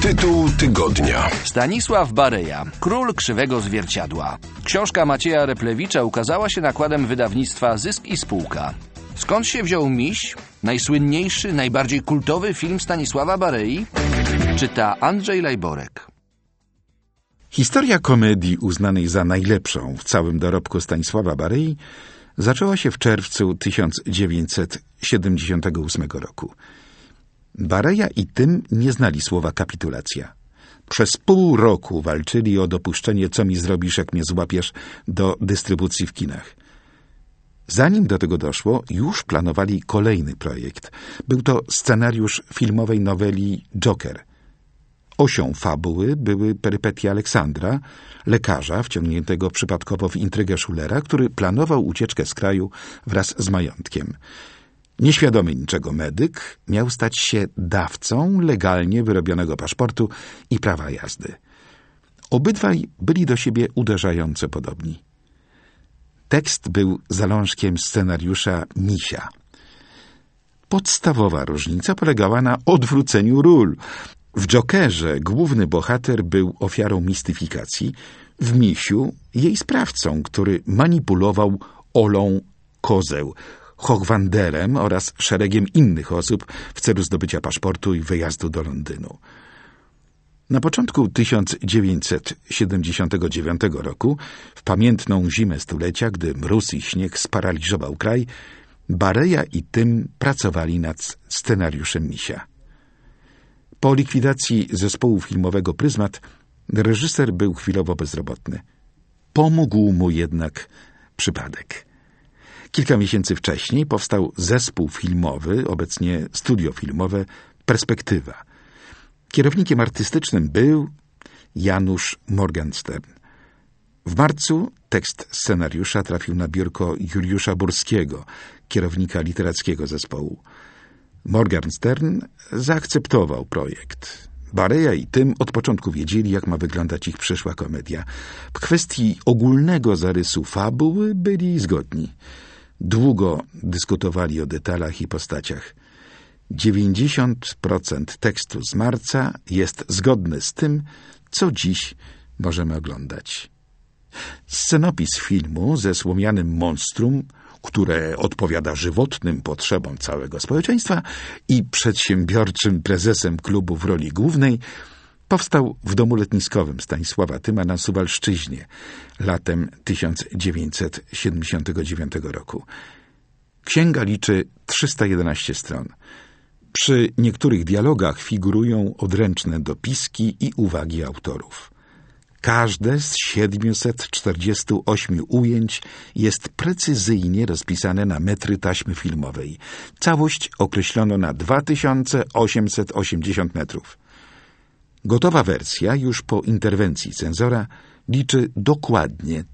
Tytuł tygodnia. Stanisław Bareja, Król Krzywego Zwierciadła. Książka Macieja Replewicza ukazała się nakładem wydawnictwa Zysk i Spółka. Skąd się wziął Miś? Najsłynniejszy, najbardziej kultowy film Stanisława Barei? Czyta Andrzej Lajborek. Historia komedii uznanej za najlepszą w całym dorobku Stanisława Barei zaczęła się w czerwcu 1978 roku. Bareja i Tym nie znali słowa kapitulacja. Przez pół roku walczyli o dopuszczenie Co mi zrobisz, jak mnie złapiesz do dystrybucji w kinach. Zanim do tego doszło, już planowali kolejny projekt. Był to scenariusz filmowej noweli Joker. Osią fabuły były perypetie Aleksandra, lekarza wciągniętego przypadkowo w intrygę Schulera, który planował ucieczkę z kraju wraz z majątkiem. Nieświadomy niczego medyk miał stać się dawcą legalnie wyrobionego paszportu i prawa jazdy. Obydwaj byli do siebie uderzająco podobni. Tekst był zalążkiem scenariusza Misia. Podstawowa różnica polegała na odwróceniu ról. W Jokerze główny bohater był ofiarą mistyfikacji, w Misiu jej sprawcą, który manipulował Olą Kozeł, Hochwanderem oraz szeregiem innych osób w celu zdobycia paszportu i wyjazdu do Londynu. Na początku 1979 roku, w pamiętną zimę stulecia, gdy mróz i śnieg sparaliżował kraj, Bareja i Tym pracowali nad scenariuszem Misia. Po likwidacji zespołu filmowego Pryzmat reżyser był chwilowo bezrobotny. Pomógł mu jednak przypadek. Kilka miesięcy wcześniej powstał zespół filmowy, obecnie studio filmowe Perspektywa. Kierownikiem artystycznym był Janusz Morgenstern. W marcu tekst scenariusza trafił na biurko Juliusza Burskiego, kierownika literackiego zespołu. Morgenstern zaakceptował projekt. Bareja i Tym od początku wiedzieli, jak ma wyglądać ich przyszła komedia. W kwestii ogólnego zarysu fabuły byli zgodni. Długo dyskutowali o detalach i postaciach. 90% tekstu z marca jest zgodne z tym, co dziś możemy oglądać. Scenopis filmu ze słomianym monstrum, które odpowiada żywotnym potrzebom całego społeczeństwa, i przedsiębiorczym prezesem klubu w roli głównej powstał w domu letniskowym Stanisława Tyma na Suwalszczyźnie latem 1979 roku. Księga liczy 311 stron. Przy niektórych dialogach figurują odręczne dopiski i uwagi autorów. Każde z 748 ujęć jest precyzyjnie rozpisane na metry taśmy filmowej. Całość określono na 2880 metrów. Gotowa wersja, już po interwencji cenzora, liczy dokładnie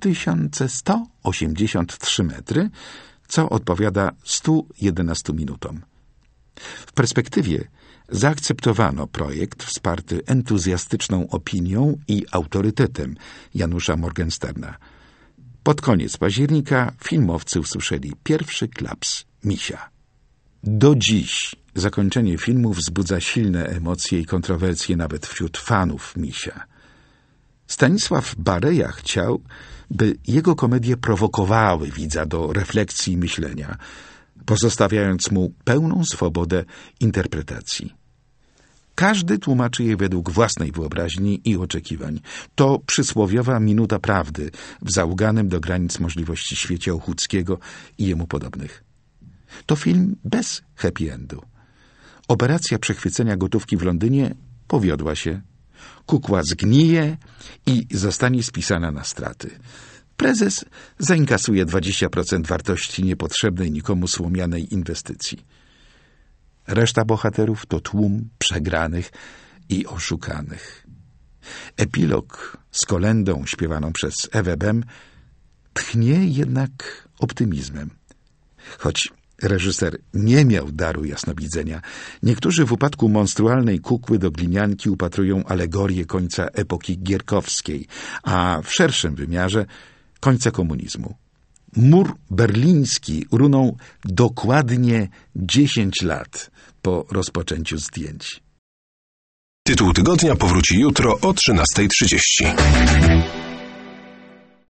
3183 metry, co odpowiada 111 minutom. W Perspektywie zaakceptowano projekt wsparty entuzjastyczną opinią i autorytetem Janusza Morgensterna. Pod koniec października filmowcy usłyszeli pierwszy klaps Misia. Do dziś zakończenie filmu wzbudza silne emocje i kontrowersje nawet wśród fanów Misia. Stanisław Bareja chciał, by jego komedie prowokowały widza do refleksji i myślenia, pozostawiając mu pełną swobodę interpretacji. Każdy tłumaczy je według własnej wyobraźni i oczekiwań. To przysłowiowa minuta prawdy w zauganym do granic możliwości świecie Ochódzkiego i jemu podobnych. To film bez happy endu. Operacja przechwycenia gotówki w Londynie powiodła się. Kukła zgnije i zostanie spisana na straty. Prezes zainkasuje 20% wartości niepotrzebnej nikomu słomianej inwestycji. Reszta bohaterów to tłum przegranych i oszukanych. Epilog z kolędą śpiewaną przez Ewę Bem tchnie jednak optymizmem. Choć reżyser nie miał daru jasnowidzenia, niektórzy w upadku monstrualnej kukły do glinianki upatrują alegorię końca epoki gierkowskiej, a w szerszym wymiarze końca komunizmu. Mur berliński runął dokładnie 10 lat po rozpoczęciu zdjęć. Tytuł tygodnia powróci jutro o 13:30.